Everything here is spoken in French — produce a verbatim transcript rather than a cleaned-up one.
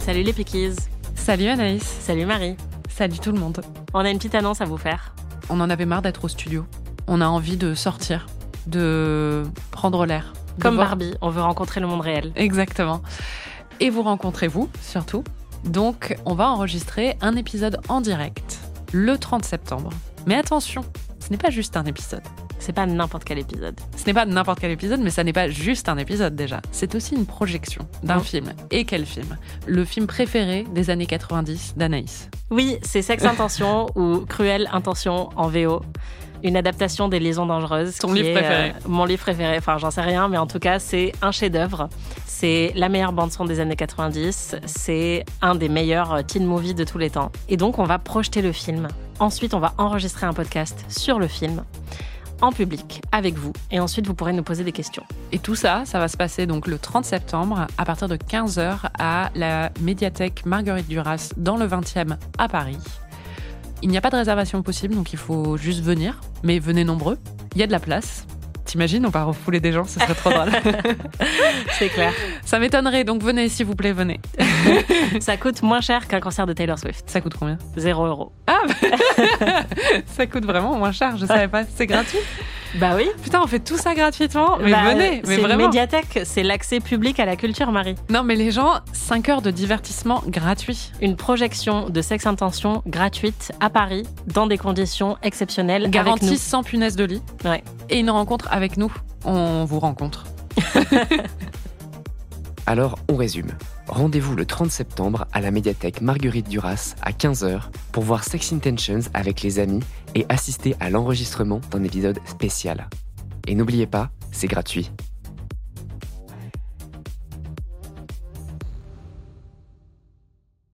Salut les Pikies. Salut Anaïs. Salut Marie. Salut tout le monde. On a une petite annonce à vous faire. On en avait marre d'être au studio. On a envie de sortir, de prendre l'air. de Comme voir- Barbie, on veut rencontrer le monde réel. Exactement. Et vous rencontrez vous, surtout. Donc, on va enregistrer un épisode en direct, le trente septembre. Mais attention, ce n'est pas juste un épisode. C'est pas n'importe quel épisode. Ce n'est pas n'importe quel épisode, mais ça n'est pas juste un épisode déjà. C'est aussi une projection d'un Mmh. film. Et quel film ? Le film préféré des années quatre-vingt-dix d'Anaïs. Oui, c'est Sex Intention ou Cruelle Intention en V O. Une adaptation des Liaisons dangereuses. Ton qui livre est, préféré. euh, Mon livre préféré. Enfin, j'en sais rien, mais en tout cas, c'est un chef-d'œuvre. C'est la meilleure bande-son des années quatre-vingt-dix. C'est un des meilleurs euh, teen movies de tous les temps. Et donc, on va projeter le film. Ensuite, on va enregistrer un podcast sur le film, en public, avec vous. Et ensuite, vous pourrez nous poser des questions. Et tout ça, ça va se passer donc le trente septembre à partir de quinze heures à la médiathèque Marguerite Duras dans le vingtième à Paris. Il n'y a pas de réservation possible, donc il faut juste venir. Mais venez nombreux, il y a de la place. T'imagines, on part refouler des gens, ce serait trop drôle. C'est clair. Ça m'étonnerait, donc venez, s'il vous plaît, venez. Ça coûte moins cher qu'un concert de Taylor Swift. Ça coûte combien ? Zéro euro. Ah ça coûte vraiment moins cher, je savais pas. C'est gratuit ? Bah oui. Putain, on fait tout ça gratuitement. Mais Bah, venez, mais c'est vraiment. une médiathèque, c'est l'accès public à la culture, Marie. Non, mais les gens, cinq heures de divertissement gratuit. Une projection de Sex Intention gratuite à Paris, dans des conditions exceptionnelles. Garantie avec sans punaise de lit. nous. Ouais. Et une rencontre avec nous. On vous rencontre. Alors, on résume. Rendez-vous le trente septembre à la médiathèque Marguerite Duras à quinze heures pour voir Sex Intentions avec les amis et assister à l'enregistrement d'un épisode spécial. Et n'oubliez pas, c'est gratuit.